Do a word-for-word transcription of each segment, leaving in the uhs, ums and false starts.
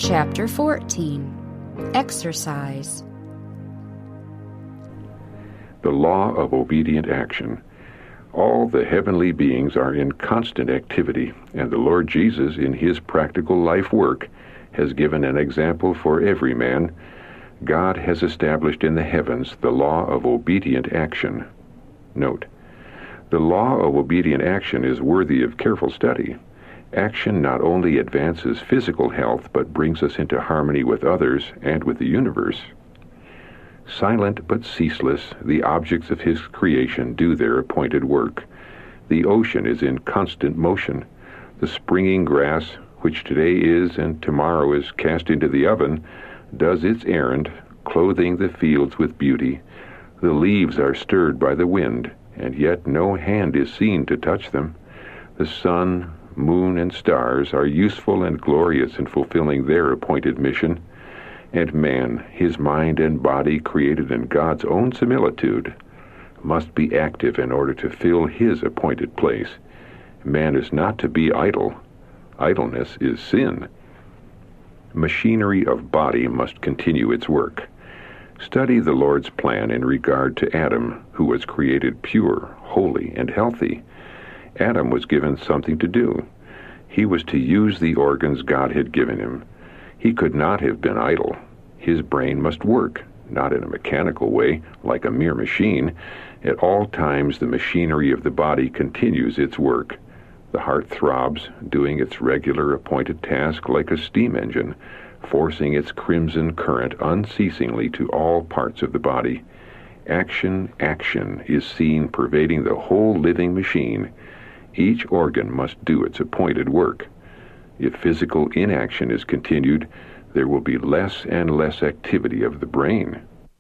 Chapter fourteen. Exercise. The law of obedient action. All the heavenly beings are in constant activity, and the Lord Jesus, in his practical life work, has given an example for every man. God has established in the heavens the law of obedient action. Note, the law of obedient action is worthy of careful study. Action not only advances physical health, but brings us into harmony with others and with the universe. Silent but ceaseless, the objects of his creation do their appointed work. The ocean is in constant motion. The springing grass, which today is and tomorrow is cast into the oven, does its errand, clothing the fields with beauty. The leaves are stirred by the wind, and yet no hand is seen to touch them. The sun, moon, and stars are useful and glorious in fulfilling their appointed mission. And man, his mind and body created in God's own similitude, must be active in order to fill his appointed place. Man is not to be idle. Idleness is sin. Machinery of body must continue its work. Study the Lord's plan in regard to Adam, who was created pure, holy, and healthy. Adam was given something to do. He was to use the organs God had given him. He could not have been idle. His brain must work, not in a mechanical way, like a mere machine. At all times the machinery of the body continues its work. The heart throbs, doing its regular appointed task like a steam engine, forcing its crimson current unceasingly to all parts of the body. Action, action is seen pervading the whole living machine. Each organ must do its appointed work. If physical inaction is continued, there will be less and less activity of the brain.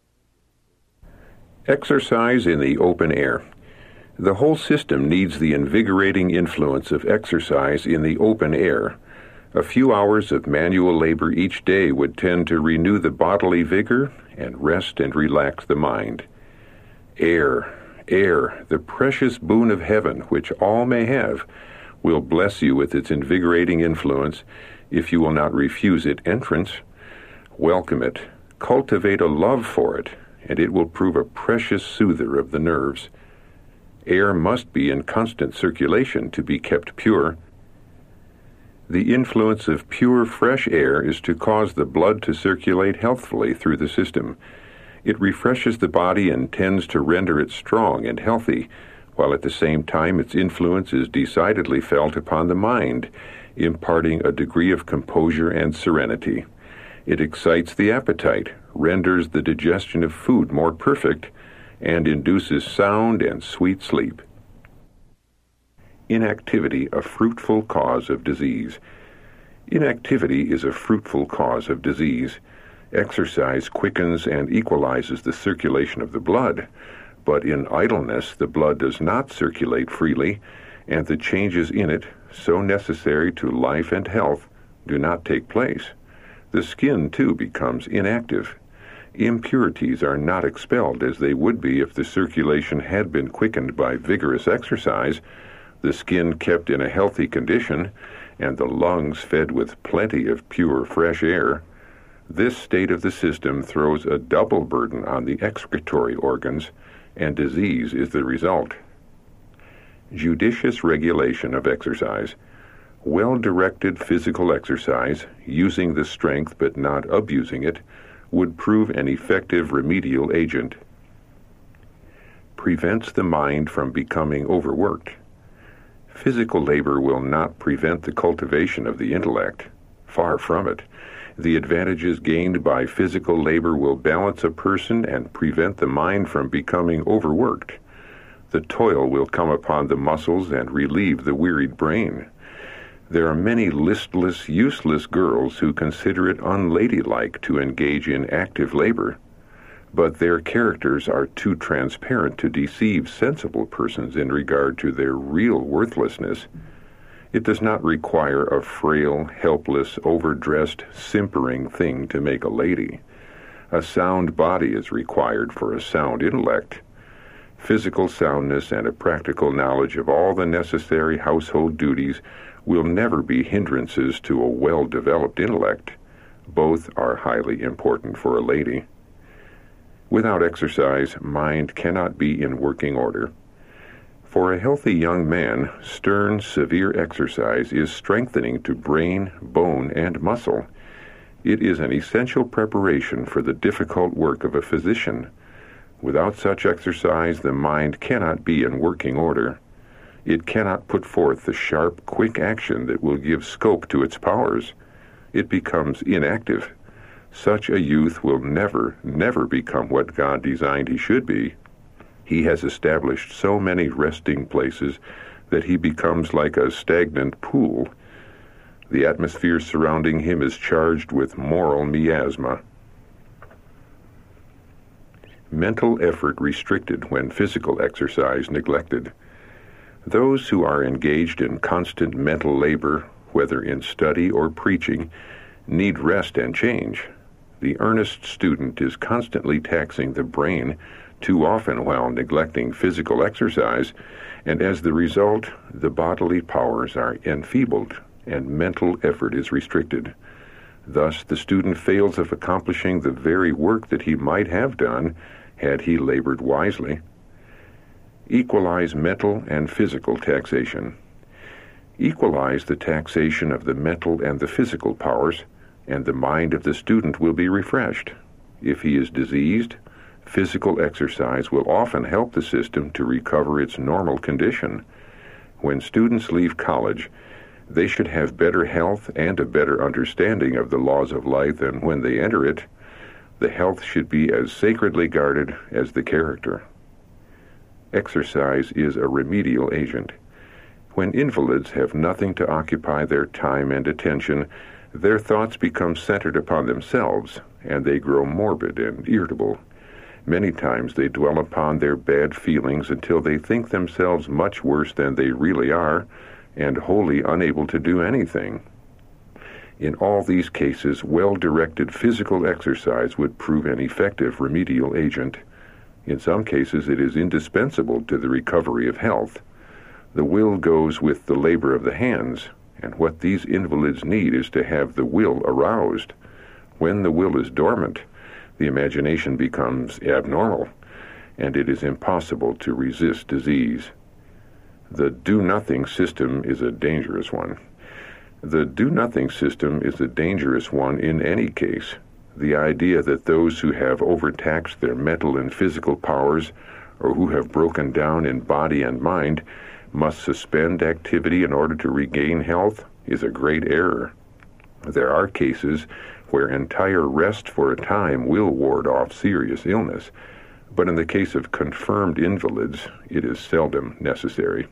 Exercise in the open air. The whole system needs the invigorating influence of exercise in the open air. A few hours of manual labor each day would tend to renew the bodily vigor and rest and relax the mind. Air, air, the precious boon of heaven, which all may have, will bless you with its invigorating influence if you will not refuse it entrance. Welcome it, cultivate a love for it, and it will prove a precious soother of the nerves. Air must be in constant circulation to be kept pure. The influence of pure, fresh air is to cause the blood to circulate healthfully through the system. It refreshes the body and tends to render it strong and healthy, while at the same time its influence is decidedly felt upon the mind, imparting a degree of composure and serenity. It excites the appetite, renders the digestion of food more perfect, and induces sound and sweet sleep. Inactivity, a fruitful cause of disease. Inactivity is a fruitful cause of disease. Exercise quickens and equalizes the circulation of the blood, but in idleness the blood does not circulate freely, and the changes in it, so necessary to life and health, do not take place. The skin, too, becomes inactive. Impurities are not expelled as they would be if the circulation had been quickened by vigorous exercise, the skin kept in a healthy condition, and the lungs fed with plenty of pure, fresh air. This state of the system throws a double burden on the excretory organs, and disease is the result. Judicious regulation of exercise. Well-directed physical exercise, using the strength but not abusing it, would prove an effective remedial agent. Prevents the mind from becoming overworked. Physical labor will not prevent the cultivation of the intellect. Far from it. The advantages gained by physical labor will balance a person and prevent the mind from becoming overworked. The toil will come upon the muscles and relieve the wearied brain. There are many listless, useless girls who consider it unladylike to engage in active labor, but their characters are too transparent to deceive sensible persons in regard to their real worthlessness. It does not require a frail, helpless, overdressed, simpering thing to make a lady. A sound body is required for a sound intellect. Physical soundness and a practical knowledge of all the necessary household duties will never be hindrances to a well-developed intellect. Both are highly important for a lady. Without exercise, mind cannot be in working order. For a healthy young man, stern, severe exercise is strengthening to brain, bone, and muscle. It is an essential preparation for the difficult work of a physician. Without such exercise, the mind cannot be in working order. It cannot put forth the sharp, quick action that will give scope to its powers. It becomes inactive. Such a youth will never, never become what God designed he should be. He has established so many resting places that he becomes like a stagnant pool. The atmosphere surrounding him is charged with moral miasma. Mental effort restricted when physical exercise neglected. Those who are engaged in constant mental labor, whether in study or preaching, need rest and change. The earnest student is constantly taxing the brain, too often while neglecting physical exercise, and as the result, the bodily powers are enfeebled and mental effort is restricted. Thus, the student fails of accomplishing the very work that he might have done had he labored wisely. Equalize mental and physical taxation. Equalize the taxation of the mental and the physical powers, and the mind of the student will be refreshed. If he is diseased, physical exercise will often help the system to recover its normal condition. When students leave college, they should have better health and a better understanding of the laws of life than when they enter it. The health should be as sacredly guarded as the character. Exercise is a remedial agent. When invalids have nothing to occupy their time and attention, their thoughts become centered upon themselves, and they grow morbid and irritable. Many times they dwell upon their bad feelings until they think themselves much worse than they really are, and wholly unable to do anything. In all these cases, well-directed physical exercise would prove an effective remedial agent. In some cases, it is indispensable to the recovery of health. The will goes with the labor of the hands, and what these invalids need is to have the will aroused. When the will is dormant, the imagination becomes abnormal, and it is impossible to resist disease. The do-nothing system is a dangerous one. The do-nothing system is a dangerous one in any case. The idea that those who have overtaxed their mental and physical powers, or who have broken down in body and mind, must suspend activity in order to regain health is a great error. There are cases where entire rest for a time will ward off serious illness, but in the case of confirmed invalids, it is seldom necessary.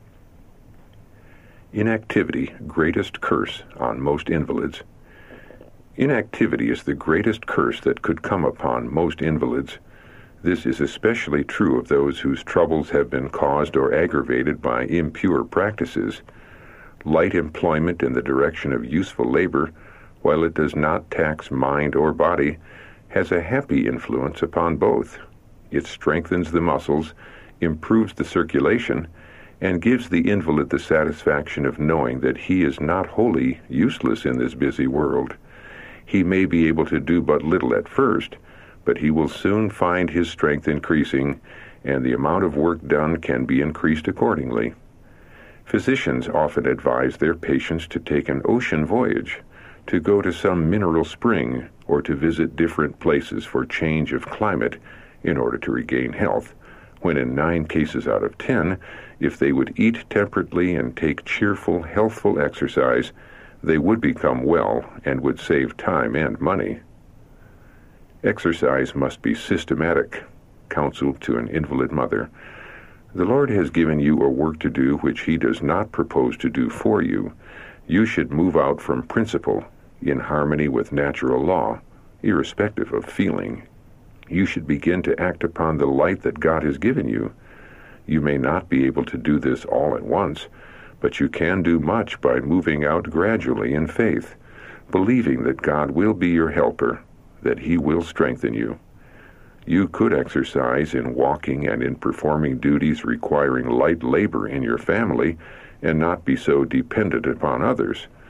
Inactivity, greatest curse on most invalids. Inactivity is the greatest curse that could come upon most invalids. This is especially true of those whose troubles have been caused or aggravated by impure practices. Light employment in the direction of useful labor, while it does not tax mind or body, has a happy influence upon both. It strengthens the muscles, improves the circulation, and gives the invalid the satisfaction of knowing that he is not wholly useless in this busy world. He may be able to do but little at first, but he will soon find his strength increasing, and the amount of work done can be increased accordingly. Physicians often advise their patients to take an ocean voyage, to go to some mineral spring, or to visit different places for change of climate in order to regain health, when in nine cases out of ten, if they would eat temperately and take cheerful, healthful exercise, they would become well and would save time and money. Exercise must be systematic. Counsel to an invalid mother. The Lord has given you a work to do which he does not propose to do for you. You should move out from principle, in harmony with natural law, irrespective of feeling. You should begin to act upon the light that God has given you. You may not be able to do this all at once, but you can do much by moving out gradually in faith, believing that God will be your helper, that he will strengthen you. You could exercise in walking and in performing duties requiring light labor in your family and not be so dependent upon others.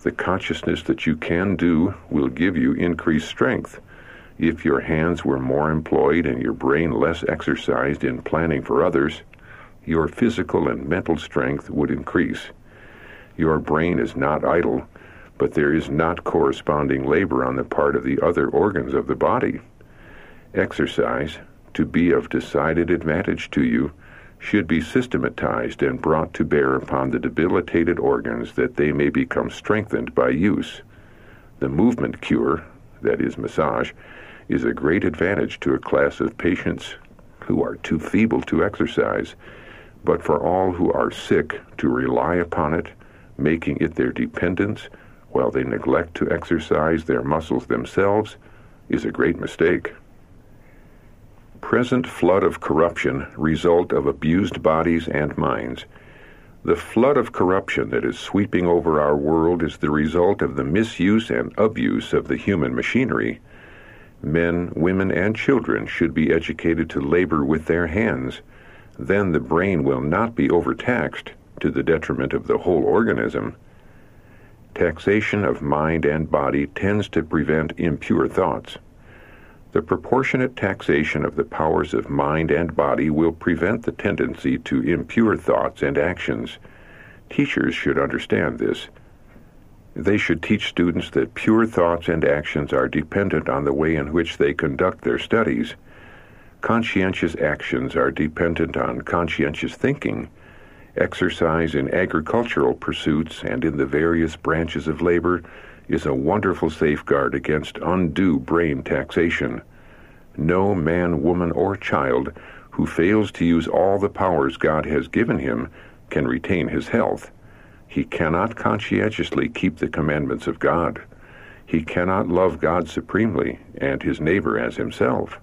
The consciousness that you can do will give you increased strength. If your hands were more employed and your brain less exercised in planning for others, your physical and mental strength would increase. Your brain is not idle, but there is not corresponding labor on the part of the other organs of the body. Exercise, to be of decided advantage to you, should be systematized and brought to bear upon the debilitated organs that they may become strengthened by use. The movement cure, that is massage, is a great advantage to a class of patients who are too feeble to exercise, but for all who are sick to rely upon it, making it their dependence while they neglect to exercise their muscles themselves, is a great mistake. Present flood of corruption, result of abused bodies and minds. The flood of corruption that is sweeping over our world is the result of the misuse and abuse of the human machinery. Men, women, and children should be educated to labor with their hands. Then the brain will not be overtaxed to the detriment of the whole organism. Taxation of mind and body tends to prevent impure thoughts. The proportionate taxation of the powers of mind and body will prevent the tendency to impure thoughts and actions. Teachers should understand this. They should teach students that pure thoughts and actions are dependent on the way in which they conduct their studies. Conscientious actions are dependent on conscientious thinking. Exercise in agricultural pursuits and in the various branches of labor is a wonderful safeguard against undue brain taxation. No man, woman, or child who fails to use all the powers God has given him can retain his health. He cannot conscientiously keep the commandments of God. He cannot love God supremely and his neighbor as himself.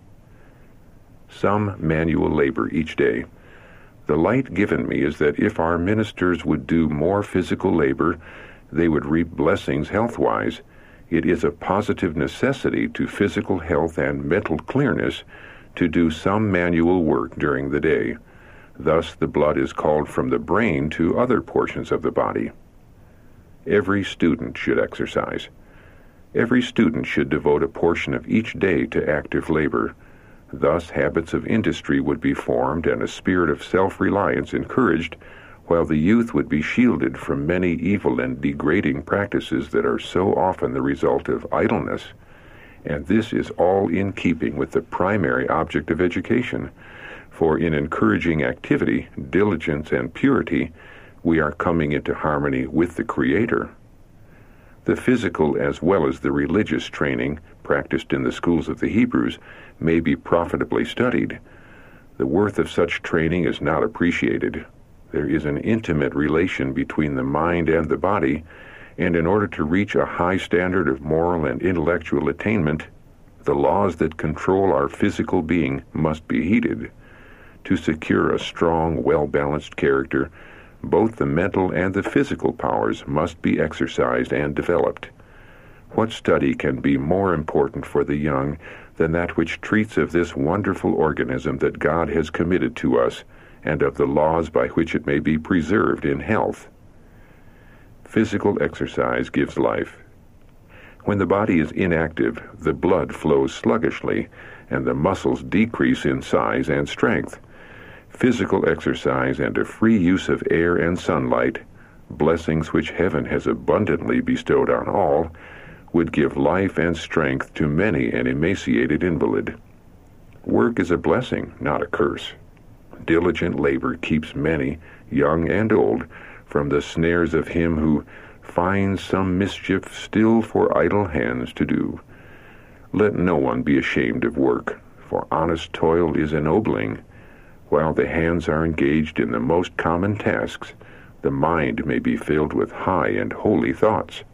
Some manual labor each day. The light given me is that if our ministers would do more physical labor, they would reap blessings health-wise. It is a positive necessity to physical health and mental clearness to do some manual work during the day. Thus the blood is called from the brain to other portions of the body. Every student should exercise. Every student should devote a portion of each day to active labor. Thus habits of industry would be formed and a spirit of self-reliance encouraged, while the youth would be shielded from many evil and degrading practices that are so often the result of idleness. And this is all in keeping with the primary object of education, for in encouraging activity, diligence, and purity, we are coming into harmony with the Creator. The physical as well as the religious training practiced in the schools of the Hebrews may be profitably studied. The worth of such training is not appreciated. There is an intimate relation between the mind and the body, and in order to reach a high standard of moral and intellectual attainment, the laws that control our physical being must be heeded. To secure a strong, well-balanced character, both the mental and the physical powers must be exercised and developed. What study can be more important for the young than that which treats of this wonderful organism that God has committed to us, and of the laws by which it may be preserved in health? Physical exercise gives life. When the body is inactive, the blood flows sluggishly, and the muscles decrease in size and strength. Physical exercise and a free use of air and sunlight, blessings which heaven has abundantly bestowed on all, would give life and strength to many an emaciated invalid. Work is a blessing, not a curse. Diligent labor keeps many, young and old, from the snares of him who finds some mischief still for idle hands to do. Let no one be ashamed of work, for honest toil is ennobling. While the hands are engaged in the most common tasks, the mind may be filled with high and holy thoughts.